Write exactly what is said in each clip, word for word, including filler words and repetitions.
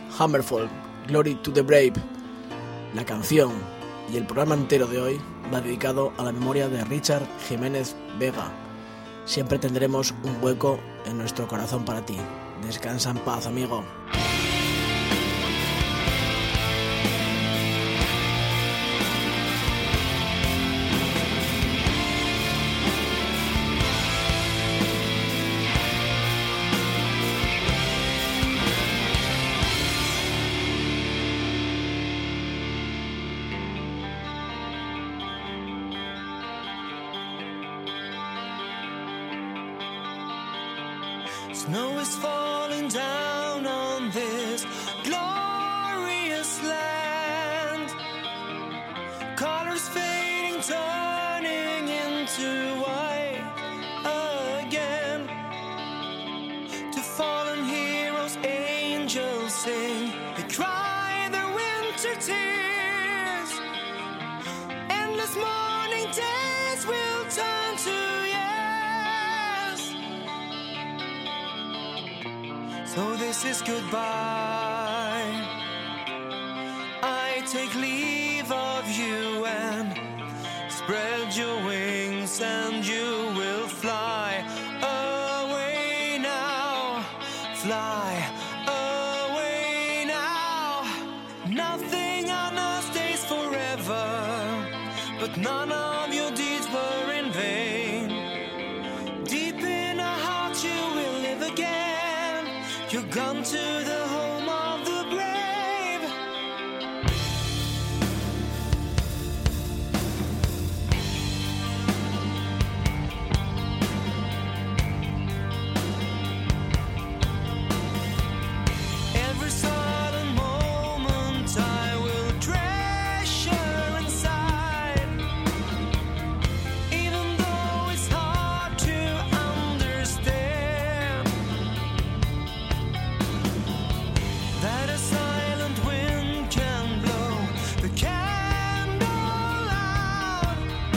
Hammerfall, Glory to the Brave. La canción y el programa entero de hoy va dedicado a la memoria de Richard Jiménez Vega. Siempre tendremos un hueco en nuestro corazón para ti. Descansa en paz, amigo. Snow is falling down on this glorious land. Colors fading, turning into white again. To fallen heroes, angels sing. They cry their winter tears. Endless morning days will turn to years. So this is goodbye. I take leave of you and spread your wings and you will fly away now. Fly away now. Nothing on earth stays forever, but none of your deeds were in vain. Deep in our hearts you will live again. You're gone to the home of the brave. Every silent moment I will treasure inside. Even though it's hard to understand that a silent wind can blow the candle out,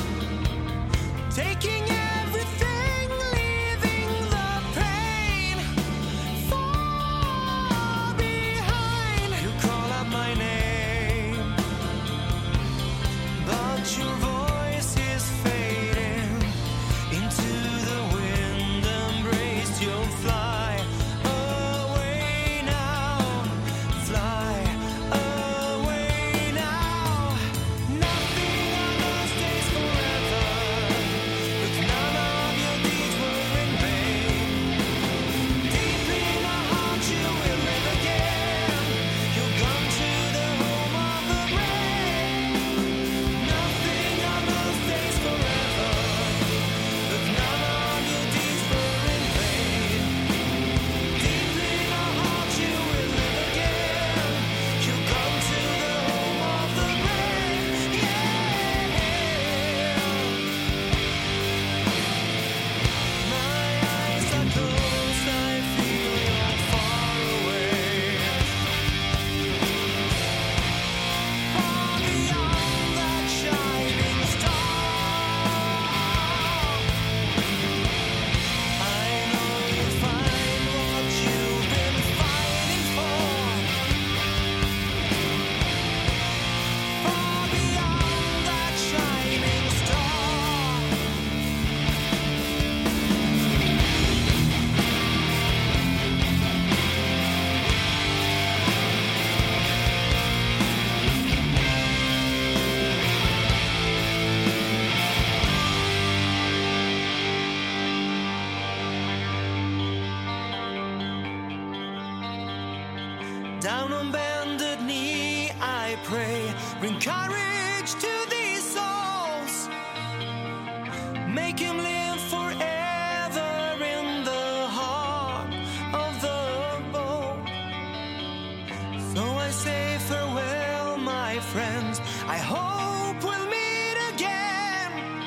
taking everything, leaving the pain far behind. You call out my name, but your voice is fading into the wind. Embrace, you'll fly away now. Fly away now. Nothing on earth stays forever, but none of your deeds were in vain. Deep in our hearts you will live again. You're gone to the home of the brave. Nothing on earth stays forever, but none of your deeds were in vain. Deep in our hearts you will live again. You're gone to the home of the brave. Yeah. My eyes are closed, I feel you're far away. Far beyond that shining star. I know you'll find what you've been fighting for. Far beyond that shining star. Down on bended knee I pray, bring courage to these souls. Make him live forever in the heart of the bowl. So I say farewell, my friends. I hope we'll meet again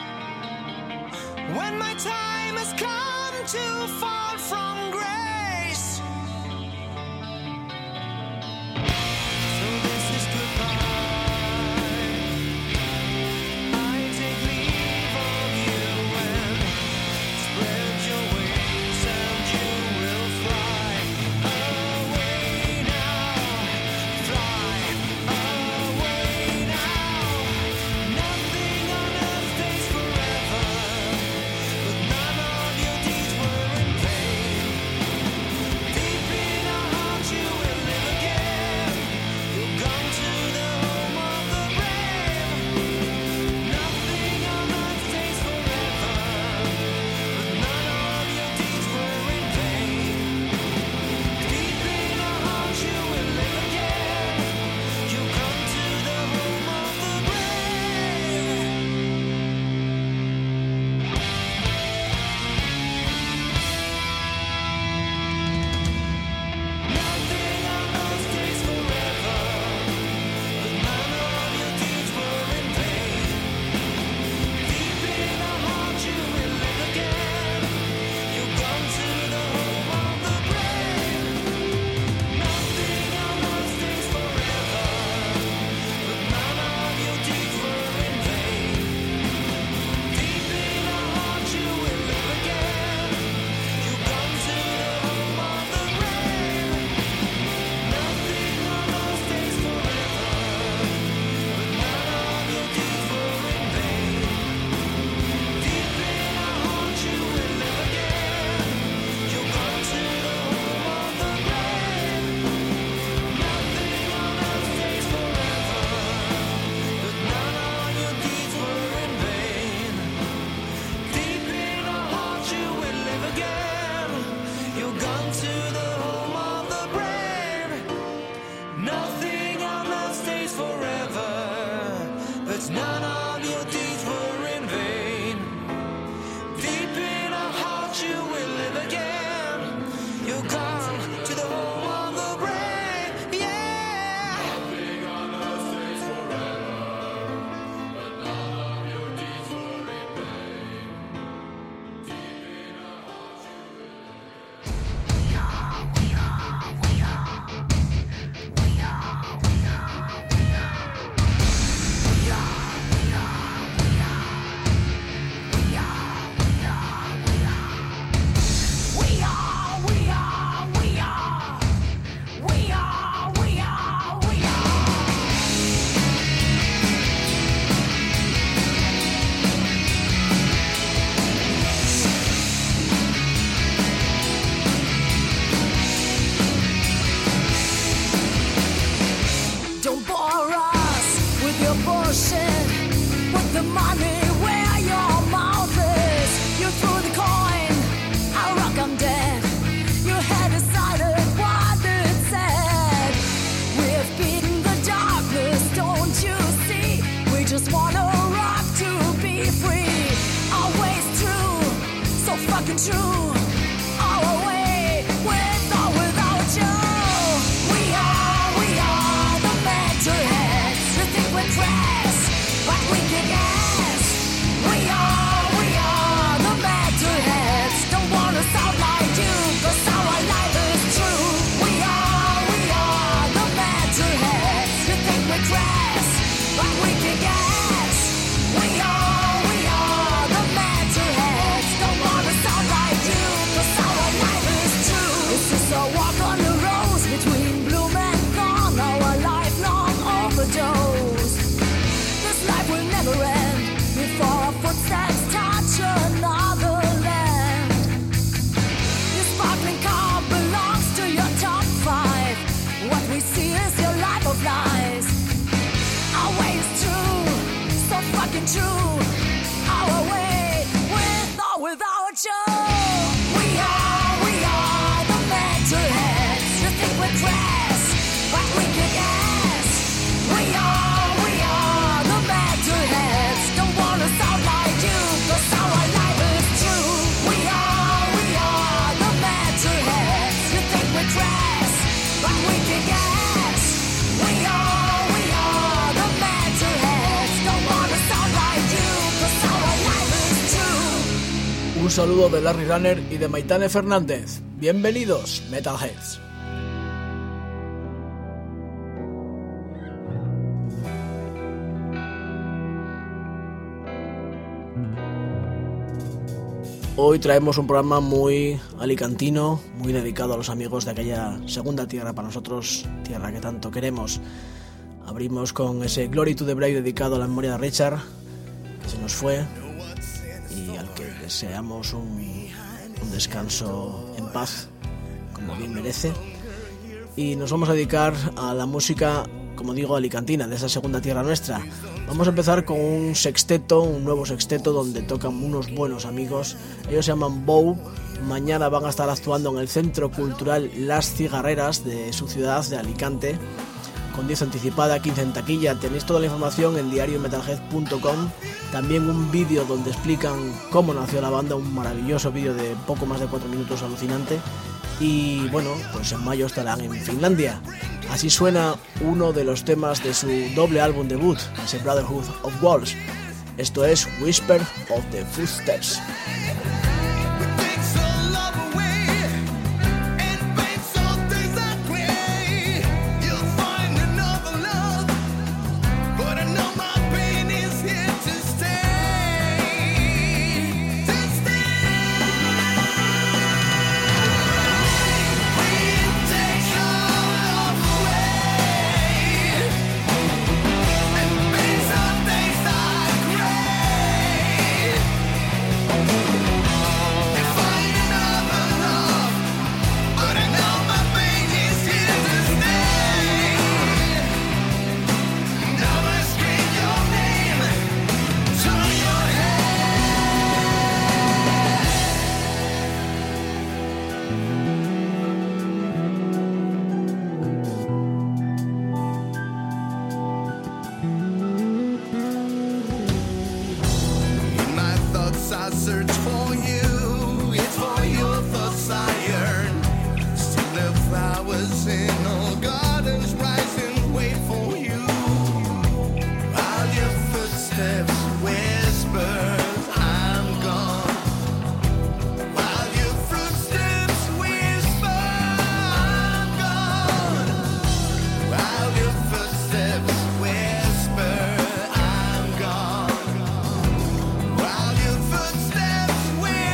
when my time has come to fall from grace. So this is goodbye. I take leave of you and spread your wings and you will fly away now. true. Our way, with or without you. We are, we are the metalheads. You think we're crass, but we kick ass. We are, we are the metalheads. Don't wanna sound like you, 'cause our life is true. We are, we are the metalheads. You think we're crass, but we kick ass. We are, we are the metalheads. Don't wanna sound like you, 'cause our life is true. Un saludo de Larry Runner y de Maitane Fernández. Bienvenidos, Metalheads. Hoy traemos un programa muy alicantino, muy dedicado a los amigos de aquella segunda tierra para nosotros, tierra que tanto queremos. Abrimos con ese Glory to the Brave dedicado a la memoria de Richard, que se nos fue, y al que deseamos un, un descanso en paz, como bien merece. Y nos vamos a dedicar a la música, como digo, alicantina, de esa segunda tierra nuestra. Vamos a empezar con un sexteto, un nuevo sexteto donde tocan unos buenos amigos. Ellos se llaman Bow. Mañana van a estar actuando en el Centro Cultural Las Cigarreras de su ciudad, de Alicante, con diez anticipada, quince en taquilla. Tenéis toda la información en diario metalhead punto com. También un vídeo donde explican cómo nació la banda, un maravilloso vídeo de poco más de cuatro minutos, alucinante. Y bueno, pues en mayo estarán en Finlandia. Así suena uno de los temas de su doble álbum debut, ese Brotherhood of Walls. Esto es Whisper of the Footsteps.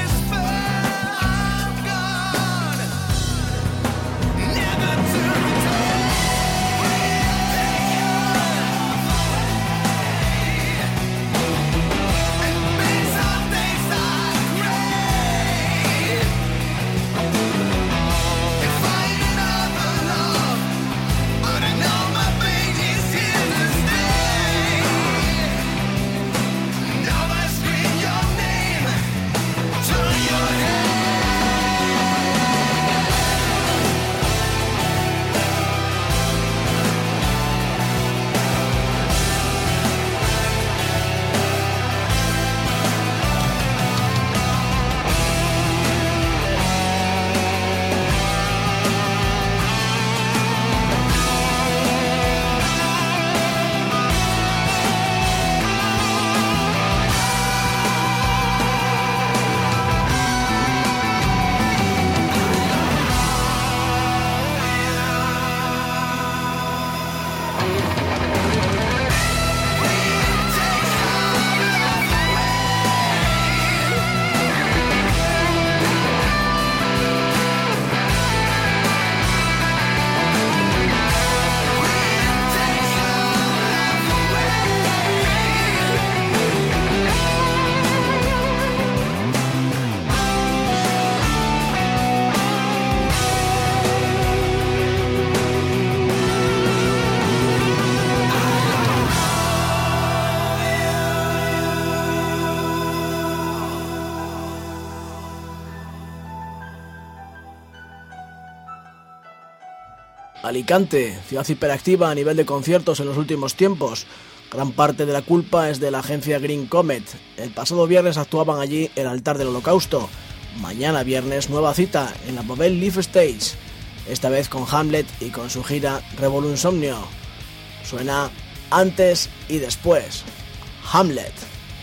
Never to return. Alicante, ciudad hiperactiva a nivel de conciertos en los últimos tiempos. Gran parte de la culpa es de la agencia Green Comet. El pasado viernes actuaban allí el Altar del Holocausto. Mañana viernes nueva cita en la Bobel Live Stage, esta vez con Hamlet y con su gira Revolunsomnio. Suena Antes y Después. Hamlet.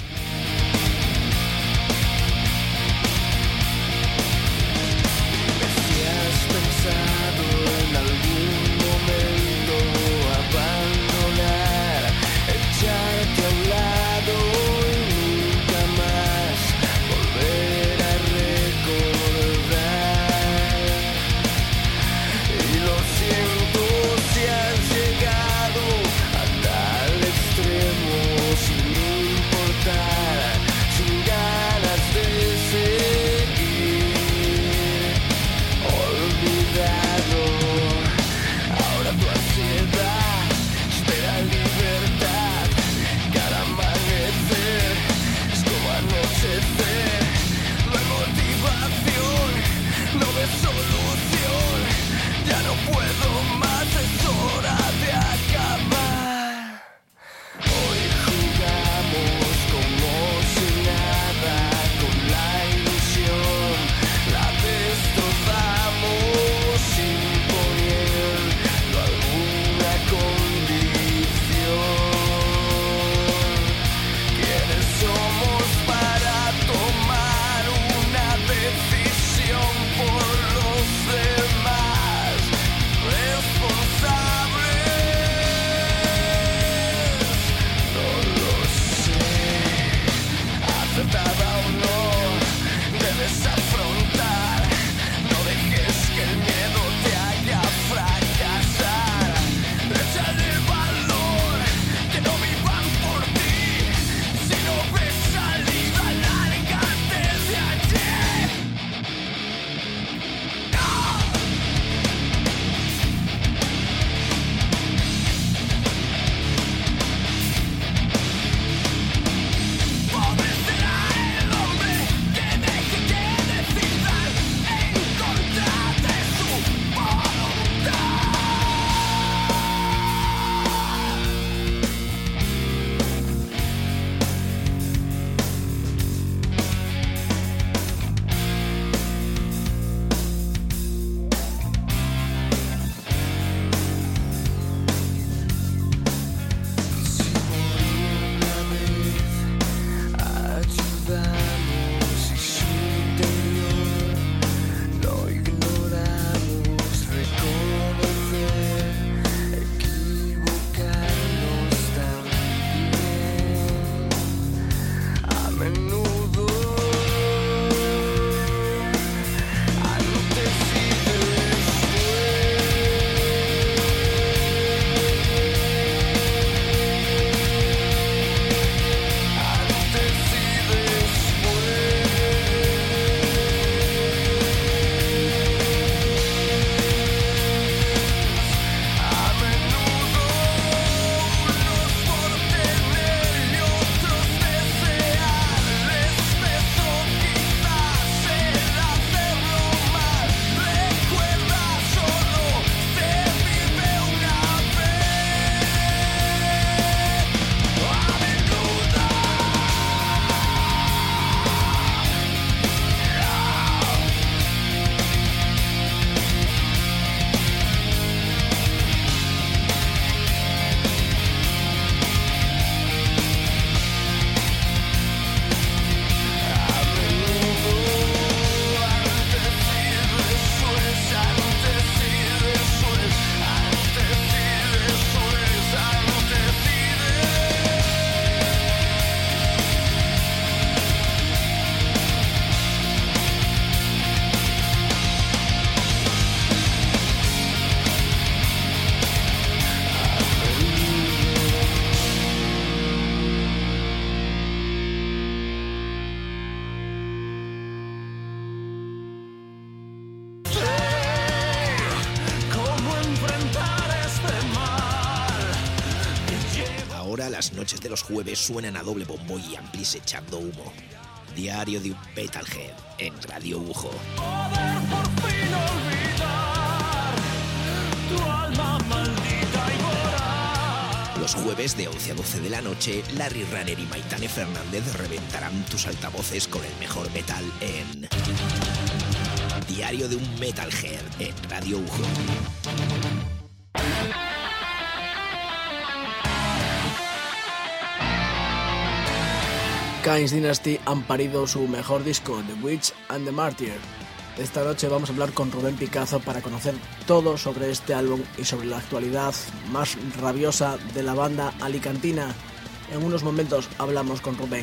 Las noches de los jueves suenan a doble bombo y amplis echando humo. Diario de un metalhead en Radio Ujo. Poder por fin olvidar tu alma. Los jueves de once a doce de la noche, Larry Runner y Maitane Fernández reventarán tus altavoces con el mejor metal en Diario de un Metalhead en Radio Ujo. Kain's Dynasty han parido su mejor disco, The Witch and the Martyr. Esta noche vamos a hablar con Rubén Picazo para conocer todo sobre este álbum y sobre la actualidad más rabiosa de la banda alicantina. En unos momentos hablamos con Rubén.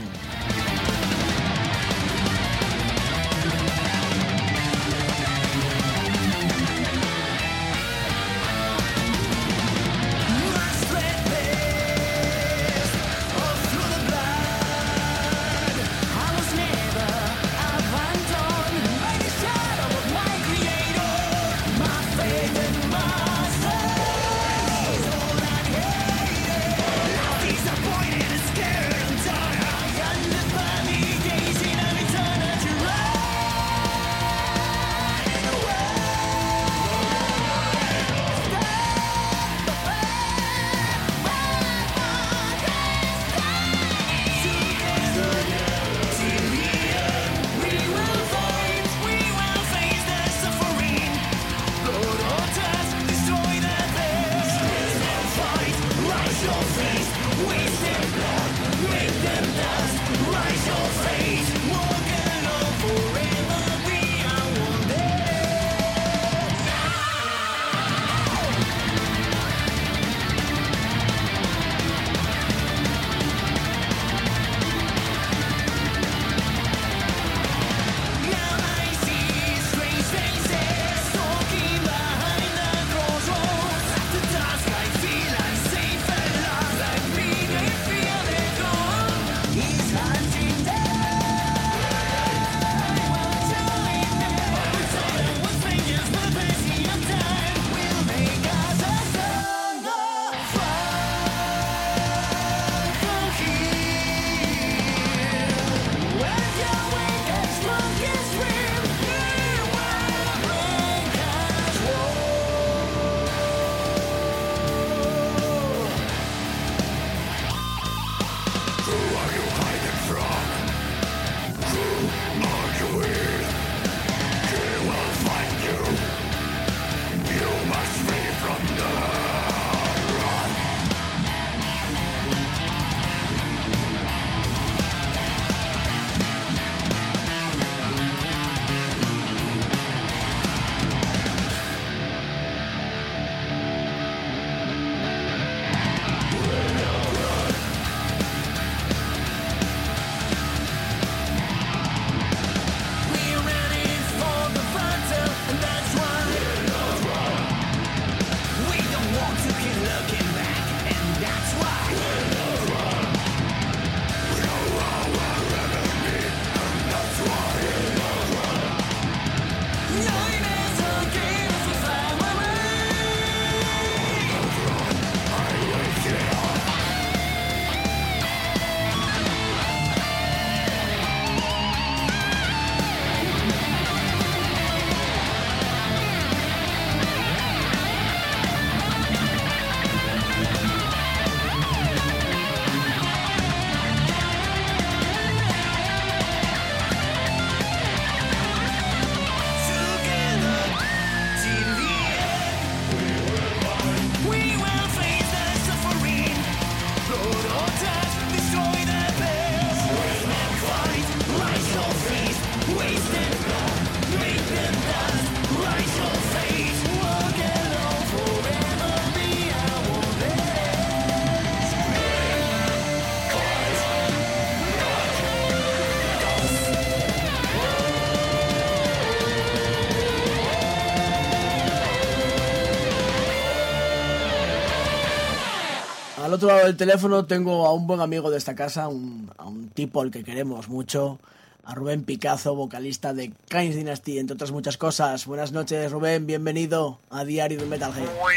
Al otro lado del teléfono tengo a un buen amigo de esta casa, un, a un tipo al que queremos mucho, a Rubén Picazo, vocalista de Kain's Dynasty, entre otras muchas cosas. Buenas noches, Rubén, bienvenido a Diario de un Metalhead. Muy,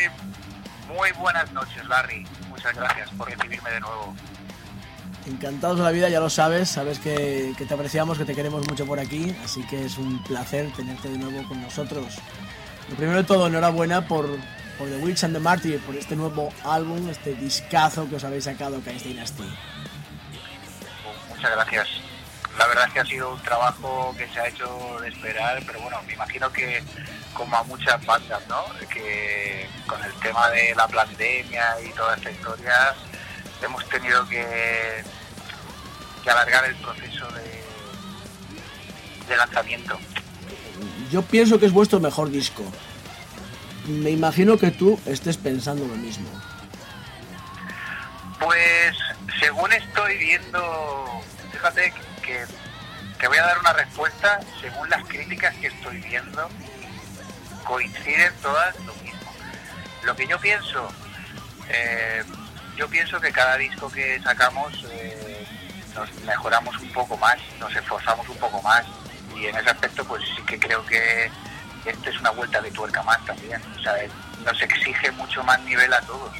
muy buenas noches, Larry. Muchas gracias por recibirme de nuevo. Encantados de la vida, ya lo sabes, sabes que, que te apreciamos, que te queremos mucho por aquí, así que es un placer tenerte de nuevo con nosotros. Lo primero de todo, enhorabuena por por The Witch and the Martyr, por este nuevo álbum, este discazo que os habéis sacado, Kain's Dynasty. Muchas gracias. La verdad es que ha sido un trabajo que se ha hecho de esperar, pero bueno, me imagino que como a muchas bandas, ¿no? Que con el tema de la pandemia y toda esta historia hemos tenido que, que alargar el proceso de, de lanzamiento. Yo pienso que es vuestro mejor disco. Me imagino que tú estés pensando lo mismo. Pues según estoy viendo, fíjate que, que voy a dar una respuesta según las críticas que estoy viendo, coinciden todas lo mismo. Lo que yo pienso, eh, yo pienso que cada disco que sacamos eh, nos mejoramos un poco más, nos esforzamos un poco más, y en ese aspecto pues sí que creo que esto es una vuelta de tuerca más también. O sea, nos exige mucho más nivel a todos.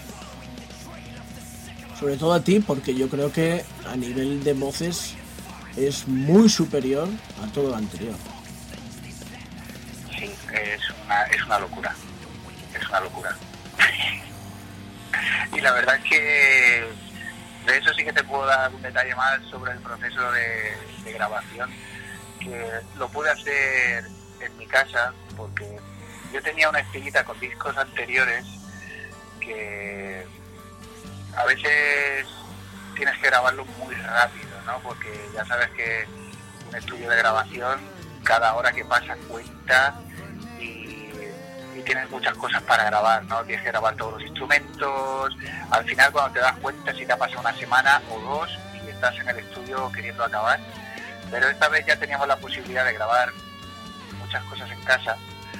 Sobre todo a ti, porque yo creo que a nivel de voces es muy superior a todo lo anterior. Sí, es una, es una locura. Es una locura. Y la verdad es que de eso sí que te puedo dar un detalle más sobre el proceso de, de grabación, que lo pude hacer en mi casa porque yo tenía una espinita con discos anteriores que a veces tienes que grabarlo muy rápido, ¿no? Porque ya sabes que un estudio de grabación, cada hora que pasa cuenta y, y tienes muchas cosas para grabar, ¿no? Tienes que grabar todos los instrumentos. Al final, cuando te das cuenta, si te ha pasado una semana o dos y estás en el estudio queriendo acabar. Pero esta vez ya teníamos la posibilidad de grabar muchas cosas en casa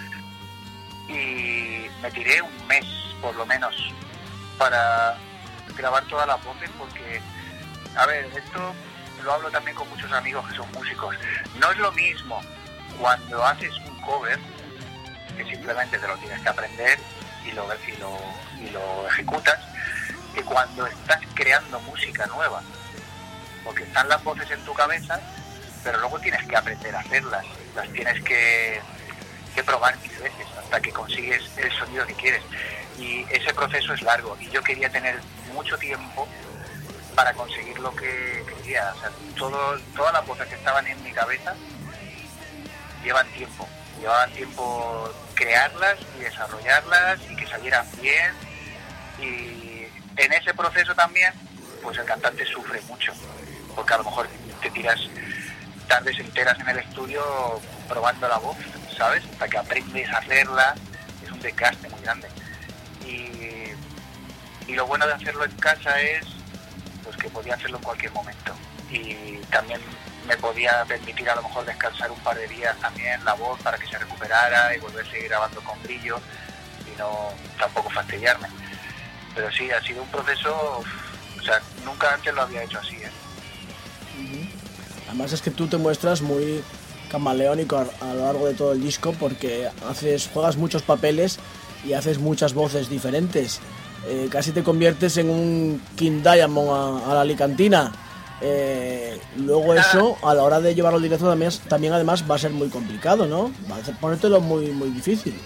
y me tiré un mes, por lo menos, para grabar todas las voces, porque, a ver, esto lo hablo también con muchos amigos que son músicos. No es lo mismo cuando haces un cover, que simplemente te lo tienes que aprender y lo, y lo, y lo ejecutas, que cuando estás creando música nueva, porque están las voces en tu cabeza, pero luego tienes que aprender a hacerlas, las tienes que, que probar mil veces hasta que consigues el sonido que quieres. Y ese proceso es largo y yo quería tener mucho tiempo para conseguir lo que quería. O sea, todo, todas las cosas que estaban en mi cabeza llevan tiempo, llevaban tiempo crearlas y desarrollarlas y que salieran bien. Y en ese proceso también, pues el cantante sufre mucho, porque a lo mejor te tiras tardes enteras en el estudio probando la voz, ¿sabes? Hasta que aprendes a hacerla, es un desgaste muy grande. Y, y lo bueno de hacerlo en casa es pues que podía hacerlo en cualquier momento. Y también me podía permitir a lo mejor descansar un par de días también la voz para que se recuperara y volver a seguir grabando con brillo y no tampoco fastidiarme. Pero sí, ha sido un proceso, o sea, nunca antes lo había hecho así, ¿eh? Además es que tú te muestras muy camaleónico a, a lo largo de todo el disco, porque haces, juegas muchos papeles y haces muchas voces diferentes. Eh, casi te conviertes en un King Diamond a, a la alicantina. Eh, luego eso, a la hora de llevarlo al directo también, también además va a ser muy complicado, ¿no? Va a ponértelo muy, muy difícil.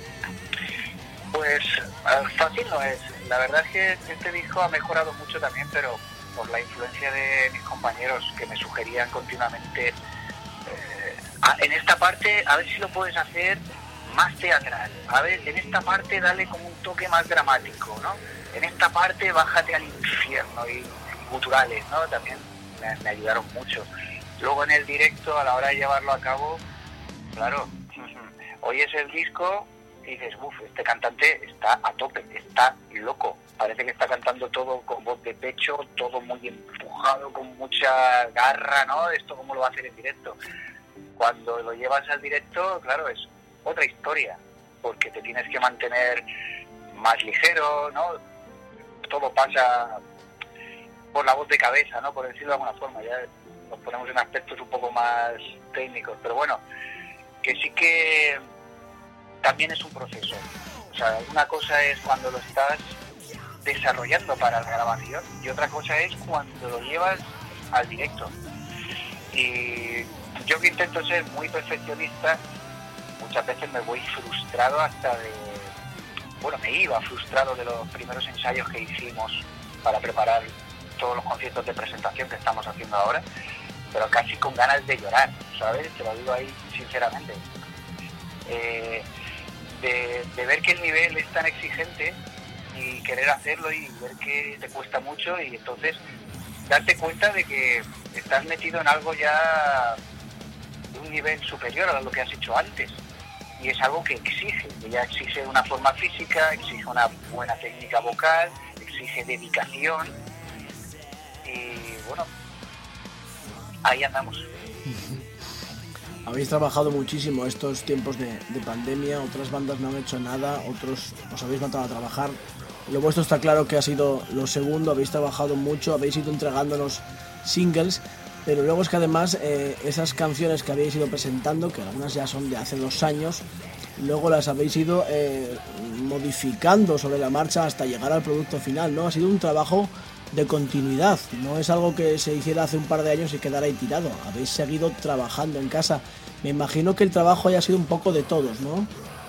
Pues fácil no es. La verdad es que este disco ha mejorado mucho también, pero por la influencia de mis compañeros que me sugerían continuamente eh, en esta parte, a ver si lo puedes hacer más teatral, a ver, en esta parte dale como un toque más dramático, ¿no? En esta parte bájate al infierno y, y guturales, ¿no? También me, me ayudaron mucho. Luego en el directo, a la hora de llevarlo a cabo, claro, oyes el disco y dices, uff, este cantante está a tope, está loco. Parece que está cantando todo con voz de pecho, todo muy empujado, con mucha garra, ¿no? Esto cómo lo va a hacer en directo. Cuando lo llevas al directo, claro, es otra historia, porque te tienes que mantener más ligero, ¿no? Todo pasa por la voz de cabeza, ¿no? Por decirlo de alguna forma, ya nos ponemos en aspectos un poco más técnicos, pero bueno, que sí que también es un proceso. O sea, una cosa es cuando lo estás desarrollando para la grabación y otra cosa es cuando lo llevas al directo. Y yo, que intento ser muy perfeccionista, muchas veces me voy frustrado hasta de, bueno, me iba frustrado de los primeros ensayos que hicimos para preparar todos los conciertos de presentación que estamos haciendo ahora, pero casi con ganas de llorar, ¿sabes? Te lo digo ahí sinceramente. Eh, de, de ver que el nivel es tan exigente y querer hacerlo y ver que te cuesta mucho, y entonces darte cuenta de que estás metido en algo ya de un nivel superior a lo que has hecho antes, y es algo que exige, que ya exige una forma física, exige una buena técnica vocal, exige dedicación, y bueno, ahí andamos. Habéis trabajado muchísimo estos tiempos de, de pandemia, otras bandas no han hecho nada, otros os habéis matado a trabajar. Lo vuestro está claro que ha sido lo segundo, habéis trabajado mucho, habéis ido entregándonos singles, pero luego es que además eh, esas canciones que habéis ido presentando, que algunas ya son de hace dos años, luego las habéis ido eh, modificando sobre la marcha hasta llegar al producto final, ¿no? Ha sido un trabajo de continuidad, no es algo que se hiciera hace un par de años y quedara ahí tirado, habéis seguido trabajando en casa. Me imagino que el trabajo haya sido un poco de todos, ¿no?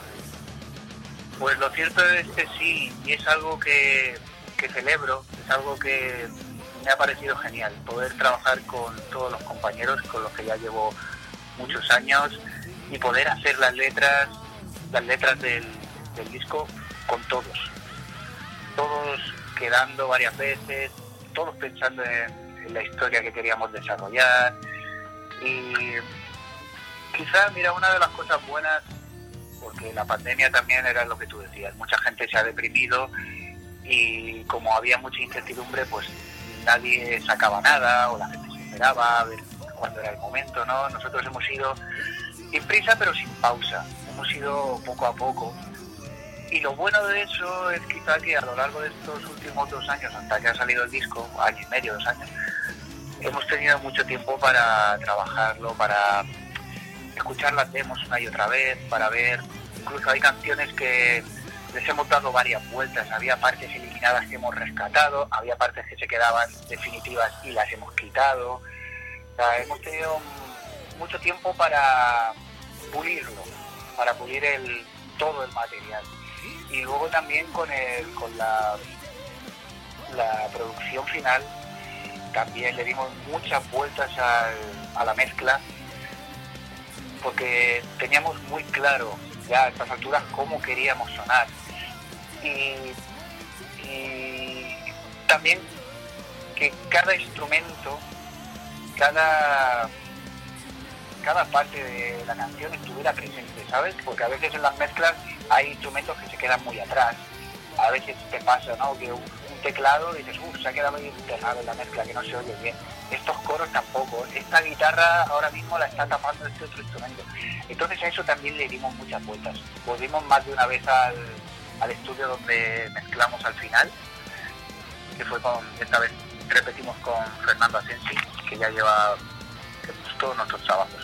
Pues lo cierto es que sí, y es algo que, que celebro, es algo que me ha parecido genial, poder trabajar con todos los compañeros con los que ya llevo muchos años y poder hacer las letras, las letras del, del disco con todos, todos quedando varias veces, todos pensando en, en la historia que queríamos desarrollar. Y quizás, mira, una de las cosas buenas, porque la pandemia también era lo que tú decías, mucha gente se ha deprimido y como había mucha incertidumbre, pues nadie sacaba nada o la gente se esperaba a ver cuándo era el momento, ¿no? Nosotros hemos ido sin prisa pero sin pausa, hemos ido poco a poco. Y lo bueno de eso es quizá que a lo largo de estos últimos dos años, hasta que ha salido el disco, año y medio, dos años, hemos tenido mucho tiempo para trabajarlo, para escuchar las demos una y otra vez, para ver, incluso hay canciones que les hemos dado varias vueltas, había partes eliminadas que hemos rescatado, había partes que se quedaban definitivas y las hemos quitado. O sea, hemos tenido mucho tiempo para pulirlo, para pulir el, todo el material. Y luego también con el, con la, la producción final también le dimos muchas vueltas al, a la mezcla, porque teníamos muy claro ya a estas alturas cómo queríamos sonar. Y, y también que cada instrumento, cada, cada parte de la canción estuviera presente, ¿sabes? Porque a veces en las mezclas hay instrumentos que se quedan muy atrás. A veces te pasa, ¿no? Que un, un teclado dices, uff, se ha quedado ahí enterrado en la mezcla, que no se oye bien. Estos coros tampoco. Esta guitarra ahora mismo la está tapando este otro instrumento. Entonces a eso también le dimos muchas vueltas. Volvimos más de una vez al, al estudio donde mezclamos al final, que fue con, esta vez repetimos con Fernando Asensi, que ya lleva pues, todos nuestros trabajos.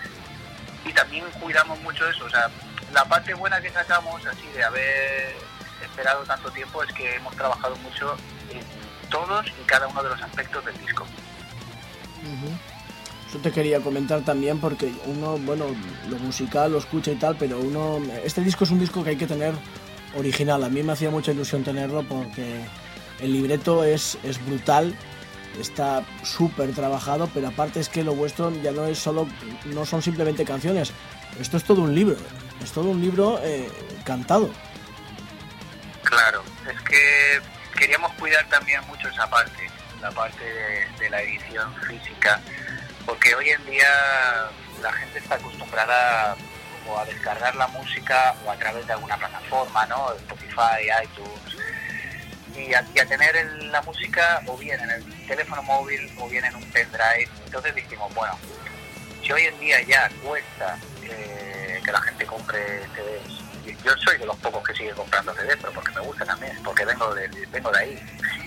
Y también cuidamos mucho eso, o sea, la parte buena que sacamos así de haber esperado tanto tiempo es que hemos trabajado mucho en todos y cada uno de los aspectos del disco. Uh-huh. Eso te quería comentar también, porque uno, bueno, lo musical lo escucha y tal, pero uno, este disco es un disco que hay que tener original. A mí me hacía mucha ilusión tenerlo porque el libreto es, es brutal, está súper trabajado, pero aparte es que lo vuestro ya no es solo, no son simplemente canciones, esto es todo un libro, es todo un libro eh, cantado. Claro, es que queríamos cuidar también mucho esa parte, la parte de, de la edición física, porque hoy en día la gente está acostumbrada o a descargar la música o a través de alguna plataforma, ¿no? Spotify, iTunes, y a, y a tener el, la música o bien en el teléfono móvil o bien en un pendrive. Entonces dijimos, bueno, si hoy en día ya cuesta eh, que la gente compre C Ds, yo soy de los pocos que sigue comprando C Ds, pero porque me gusta también, porque vengo de, vengo de ahí,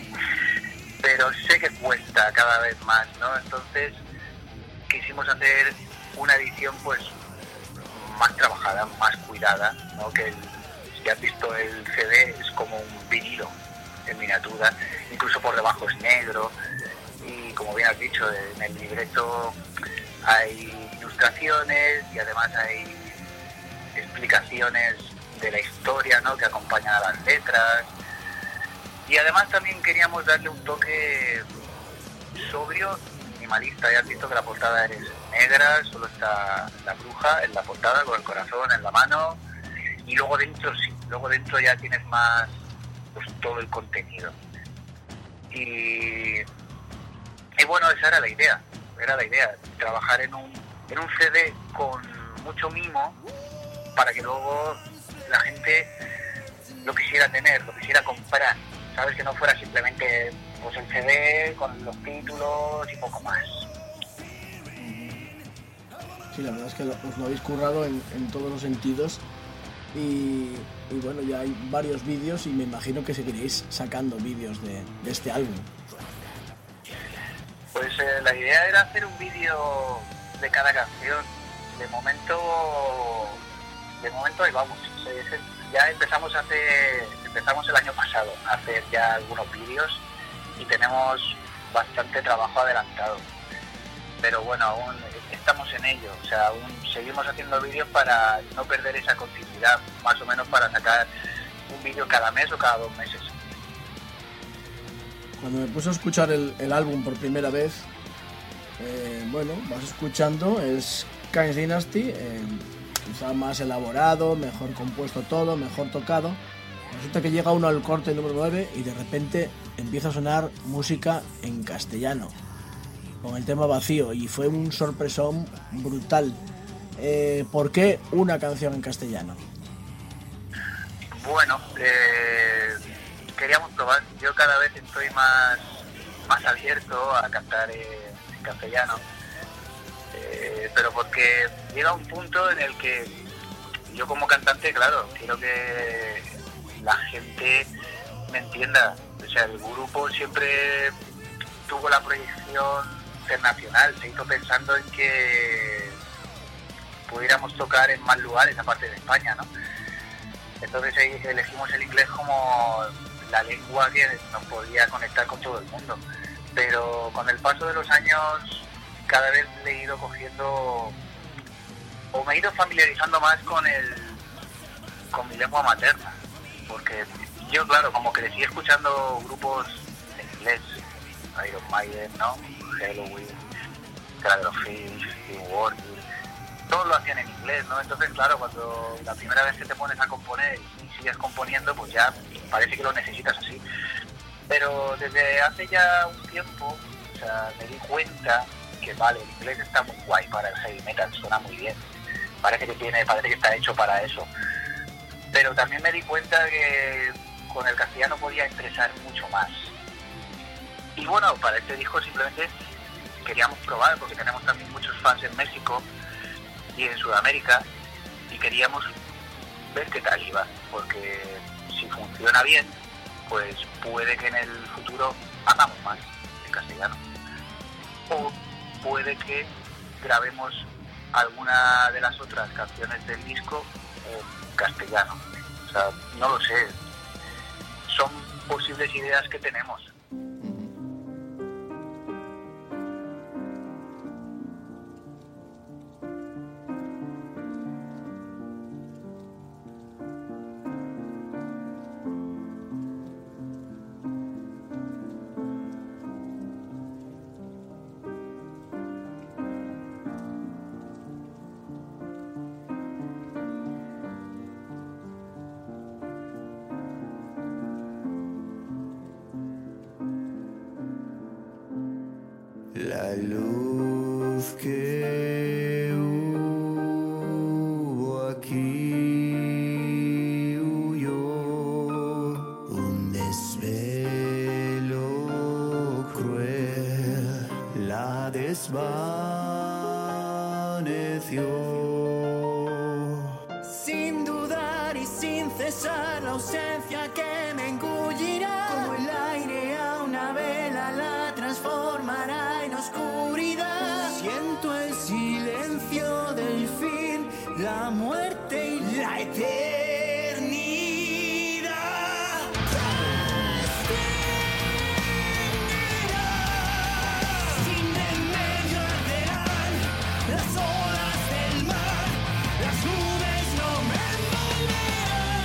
pero sé que cuesta cada vez más, ¿no? Entonces quisimos hacer una edición pues más trabajada, más cuidada, ¿no? Que el, si has visto el C D es como un vinilo en miniatura, incluso por debajo es negro, y como bien has dicho, en el libreto hay ilustraciones y además hay explicaciones de la historia, ¿no?, que acompaña a las letras. Y además también queríamos darle un toque sobrio, minimalista. Ya has visto que la portada es negra, solo está la bruja en la portada con el corazón en la mano, y luego dentro sí, luego dentro ya tienes más, pues, todo el contenido. Y, y bueno, esa era la idea, era la idea, trabajar en un, en un C D con mucho mimo para que luego la gente lo quisiera tener, lo quisiera comprar, ¿sabes? Que no fuera simplemente pues el C D con los títulos y poco más. Sí, la verdad es que lo, os lo habéis currado en, en todos los sentidos y, y bueno, ya hay varios vídeos y me imagino que seguiréis sacando vídeos de, de este álbum. Pues eh, la idea era hacer un vídeo de cada canción. De momento, de momento ahí vamos. Ya empezamos hace, empezamos el año pasado a hacer ya algunos vídeos y tenemos bastante trabajo adelantado. Pero bueno, aún estamos en ello, o sea, aún seguimos haciendo vídeos para no perder esa continuidad, más o menos para sacar un vídeo cada mes o cada dos meses. Cuando me puse a escuchar el, el álbum por primera vez, eh, bueno, vas escuchando, es Kain's Dynasty, eh, quizá más elaborado, mejor compuesto todo, mejor tocado. Resulta que llega uno al corte número nueve y de repente empieza a sonar música en castellano, con el tema Vacío, y fue un sorpresón brutal. Eh, ¿Por qué una canción en castellano? Bueno, eh, queríamos probar. Yo cada vez estoy más, más abierto a cantar eh, en castellano, eh, pero porque llega un punto en el que yo como cantante, claro, quiero que la gente me entienda. O sea, el grupo siempre tuvo la proyección internacional, se hizo pensando en que pudiéramos tocar en más lugares aparte de España, ¿no? Entonces elegimos el inglés como la lengua que nos podía conectar con todo el mundo, pero con el paso de los años cada vez le he ido cogiendo o me he ido familiarizando más con el con mi lengua materna, porque yo, claro, como crecí escuchando grupos en inglés, Iron Maiden, ¿no?, Halloween, Cradle of Filth, War, todos lo hacían en inglés, ¿no? Entonces, claro, cuando la primera vez que te pones a componer y sigues componiendo, pues ya parece que lo necesitas así. Pero desde hace ya un tiempo, o sea, me di cuenta que, vale, el inglés está muy guay para el heavy metal, suena muy bien, parece que tiene, parece que está hecho para eso. Pero también me di cuenta que con el castellano podía expresar mucho más. Y bueno, para este disco simplemente queríamos probar, porque tenemos también muchos fans en México y en Sudamérica, y queríamos ver qué tal iba, porque si funciona bien, pues puede que en el futuro hagamos más en castellano. O puede que grabemos alguna de las otras canciones del disco en castellano. O sea, no lo sé. Son posibles ideas que tenemos. La luz que hubo aquí huyó, un desvelo cruel la desvaneció. Sin dudar y sin cesar, la ausencia que me engullirá. Como el aire a una vela la transformará en oscuridad. Siento el silencio del fin, la muerte y la eternidad. Sin remedio arderán las olas del mar, las nubes no me envolverán.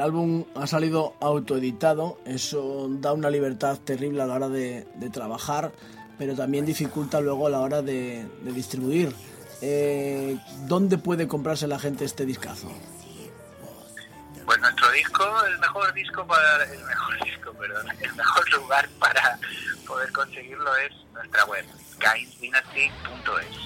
álbum ha salido autoeditado, eso da una libertad terrible a la hora de, de trabajar, pero también dificulta luego a la hora de, de distribuir. Eh, ¿Dónde puede comprarse la gente este discazo? Pues nuestro disco, el mejor disco para el mejor disco, perdón, el mejor lugar para poder conseguirlo es nuestra web, Kainz Dynasty punto es.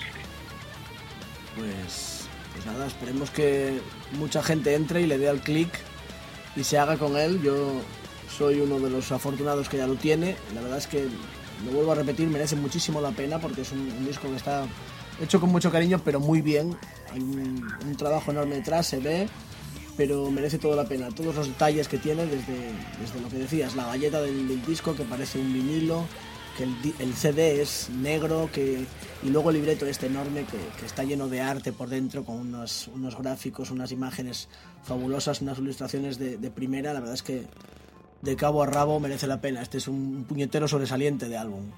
Pues, pues nada, esperemos que mucha gente entre y le dé al clic y se haga con él. Yo soy uno de los afortunados que ya lo tiene. La verdad es que, lo vuelvo a repetir, merece muchísimo la pena porque es un, un disco que está hecho con mucho cariño, pero muy bien. Hay un, un trabajo enorme detrás, se ve, pero merece toda la pena. Todos los detalles que tiene, desde, desde lo que decías, la galleta del, del disco, que parece un vinilo, que el, el C D es negro, que, y luego el libreto este enorme que, que está lleno de arte por dentro, con unos, unos gráficos, unas imágenes fabulosas, unas ilustraciones de, de primera. La verdad es que de cabo a rabo merece la pena. Este es un puñetero sobresaliente de álbum.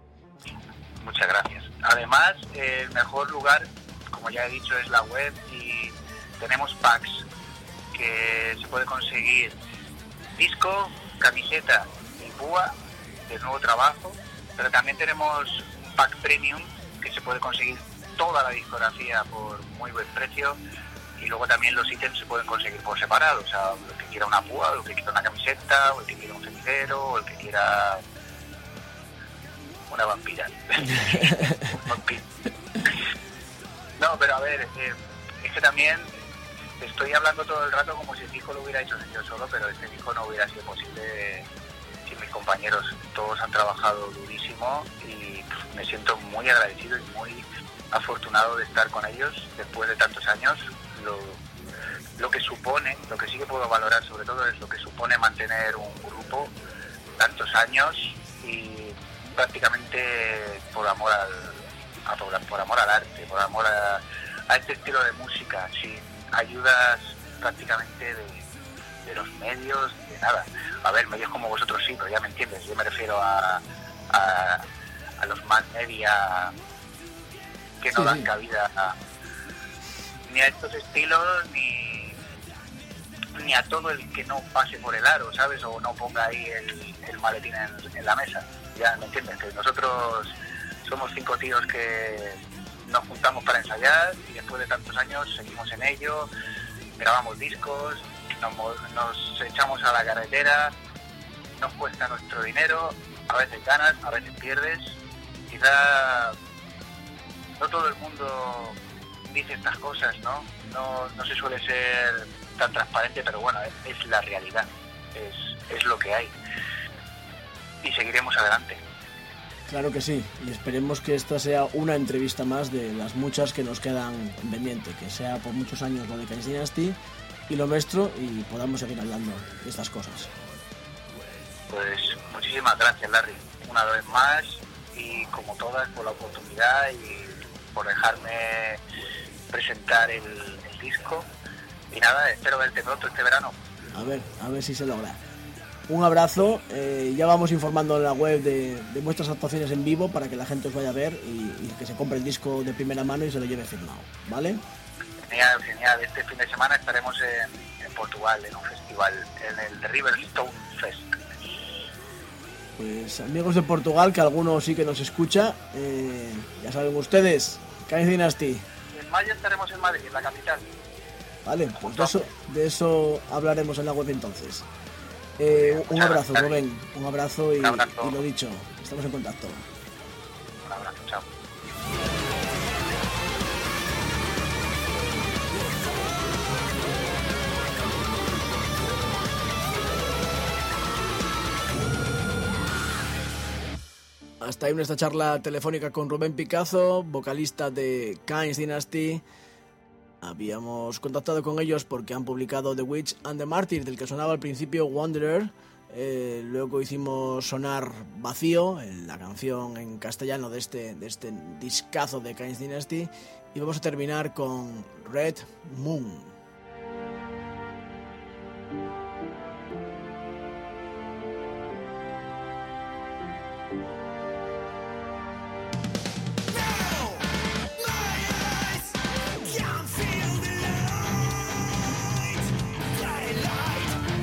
Muchas gracias. Además, el mejor lugar, como ya he dicho, es la web, y tenemos packs que se puede conseguir disco, camiseta y púa de nuevo trabajo, pero también tenemos un pack premium que se puede conseguir toda la discografía por muy buen precio, y luego también los ítems se pueden conseguir por separado, o sea, el que quiera una púa, o el que quiera una camiseta, o el que quiera un cenicero, o el que quiera una vampira. Un vampiro. No, pero a ver, eh, es que también estoy hablando todo el rato como si el disco lo hubiera hecho yo solo, pero este disco no hubiera sido posible sin mis compañeros. Todos han trabajado durísimo y pff, me siento muy agradecido y muy afortunado de estar con ellos después de tantos años. Lo, lo que supone, lo que sí que puedo valorar sobre todo es lo que supone mantener un grupo tantos años y prácticamente por amor al, a, por, por amor al arte, por amor a, a este estilo de música, sin ayudas prácticamente de, de los medios, de nada. A ver, medios como vosotros sí, pero ya me entiendes, yo me refiero a, a, a los más media que no sí, dan sí. cabida a, ni a estos estilos, ni, ni a todo el que no pase por el aro, ¿sabes? O no ponga ahí el, el maletín en, en la mesa. Ya me entiendes, que nosotros somos cinco tíos que nos juntamos para ensayar y después de tantos años seguimos en ello, grabamos discos, nos, nos echamos a la carretera, nos cuesta nuestro dinero, a veces ganas, a veces pierdes. Quizá no todo el mundo dice estas cosas, ¿no? No, no se suele ser tan transparente, pero bueno, es, es la realidad, es, es lo que hay. Y seguiremos adelante. Claro que sí, y esperemos que esta sea una entrevista más de las muchas que nos quedan pendientes, que sea por muchos años lo de Kainz Dynasty y lo nuestro, y podamos seguir hablando de estas cosas. Pues muchísimas gracias, Larry, una vez más, y como todas, por la oportunidad y por dejarme presentar el, el disco. Y nada, espero verte pronto este verano. A ver, a ver si se logra. Un abrazo, eh, ya vamos informando en la web de, de vuestras actuaciones en vivo para que la gente os vaya a ver y, y que se compre el disco de primera mano y se lo lleve firmado, ¿vale? Genial, genial. Este fin de semana estaremos en, en Portugal, en un festival, en el Riverstone Fest. Pues amigos de Portugal, que alguno sí que nos escucha, eh, ya saben ustedes, Kainz Dynasty. En mayo estaremos en Madrid, en la capital. Vale, pues de eso, de eso hablaremos en la web entonces. Eh, un abrazo, Rubén, un abrazo y, Un abrazo. y lo dicho, estamos en contacto. Un abrazo, chao. Hasta ahí nuestra charla telefónica con Rubén Picazo, vocalista de Kainz Dynasty. Habíamos contactado con ellos porque han publicado The Witch and the Martyr, del que sonaba al principio Wanderer. Eh, luego hicimos sonar Vacío, la canción en castellano de este, de este discazo de Kainz Dynasty. Y vamos a terminar con Red Moon. Can't feel the light, bright light.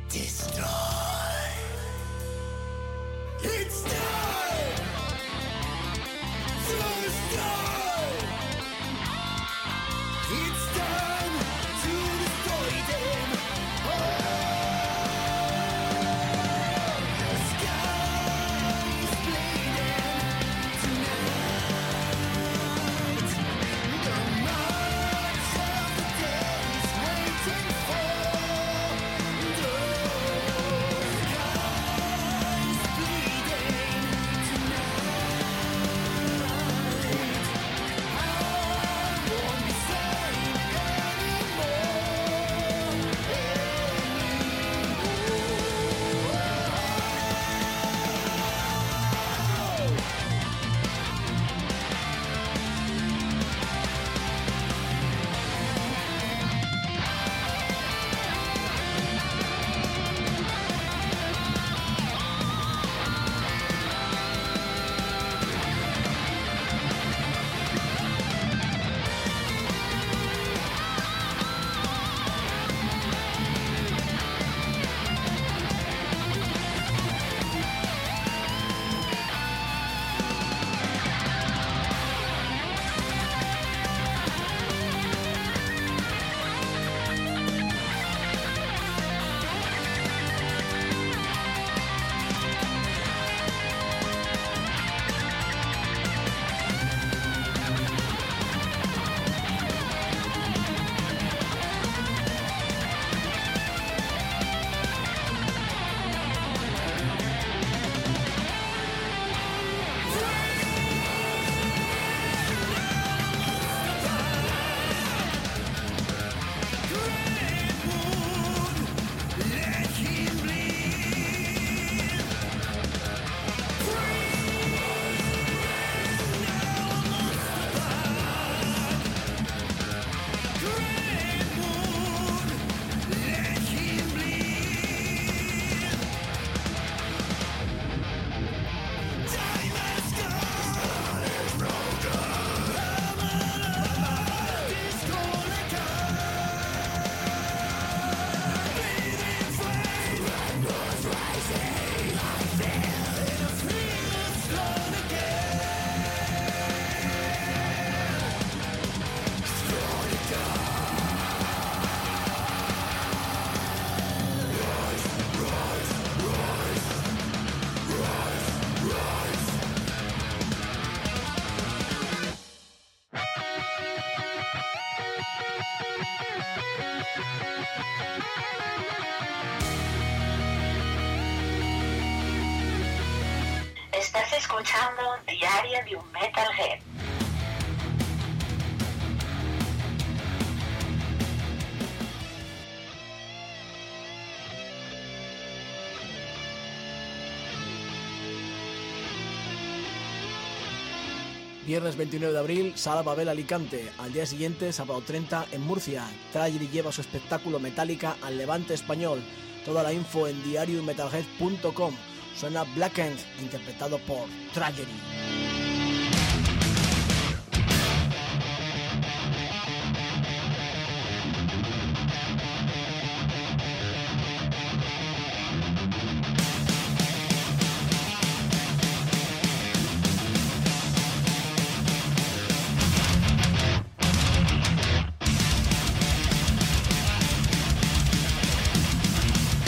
destroy. It's time to destroy. It's time to destroy them. Oh, the sky is bleeding tonight. The march of the dead is waiting for. The sky is bleeding tonight. I won't be safe Estás escuchando Diario de un Metalhead. Viernes veintinueve de abril, Sala Babel Alicante. Al día siguiente, sábado treinta, en Murcia. Tragedy lleva su espectáculo Metallica al Levante español. Toda la info en diario metalhead punto com. Suena Blackened, interpretado por Tragedy.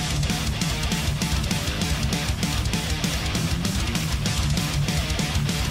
It's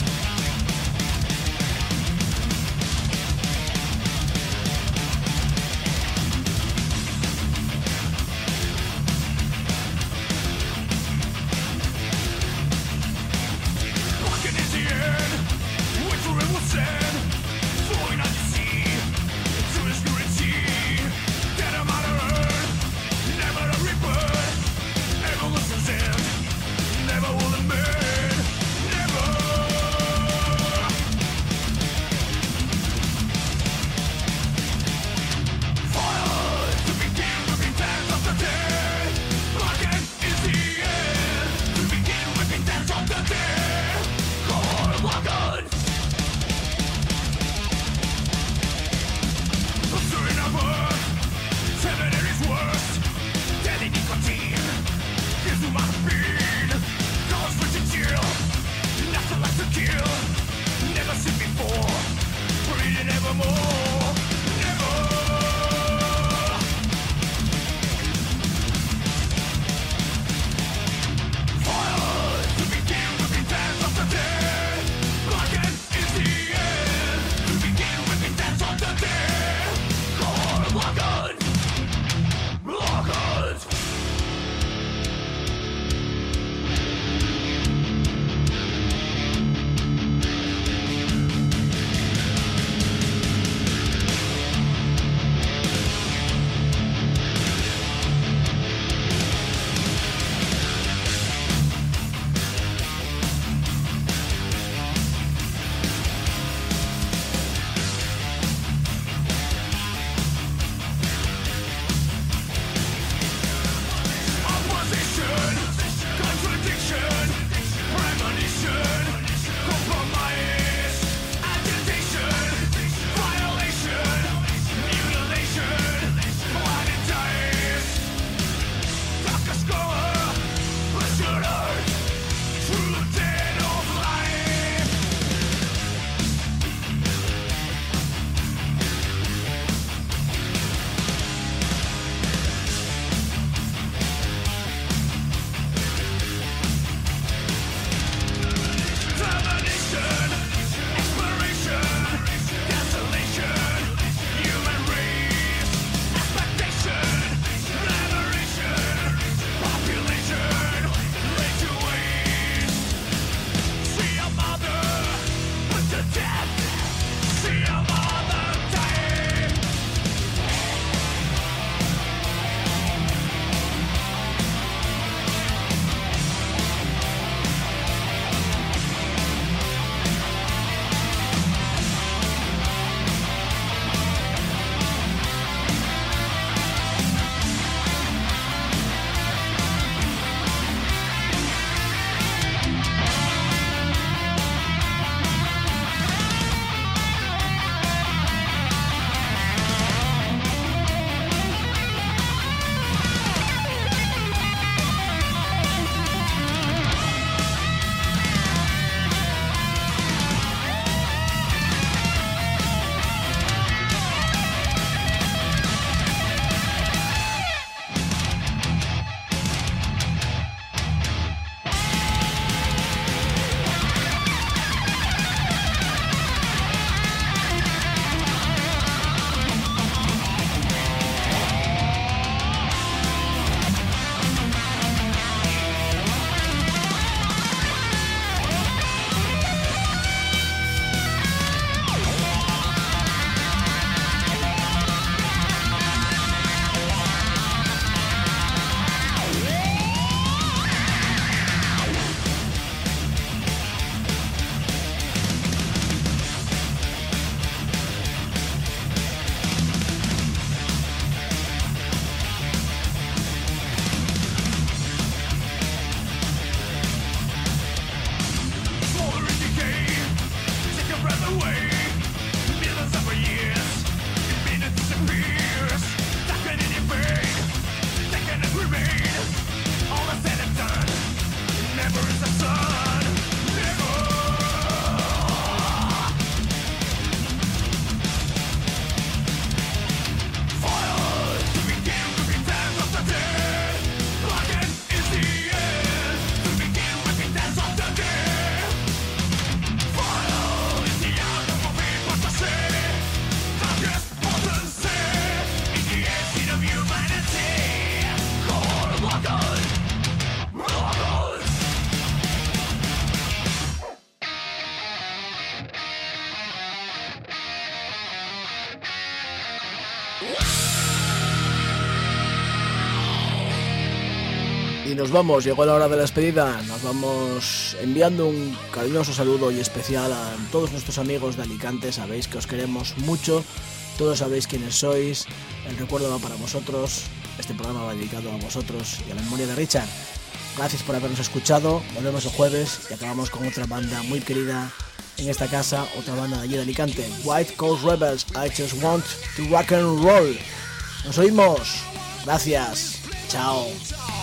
Y nos vamos, llegó la hora de la despedida. Nos vamos enviando un cariñoso saludo y especial a todos nuestros amigos de Alicante. Sabéis que os queremos mucho, todos sabéis quiénes sois. El recuerdo va para vosotros. Este programa va dedicado a vosotros y a la memoria de Richard. Gracias por habernos escuchado. Volvemos el jueves y acabamos con otra banda muy querida en esta casa, otra banda de allí de Alicante, White Coast Rebels. I just want to rock and roll. Nos oímos. Gracias. Chao.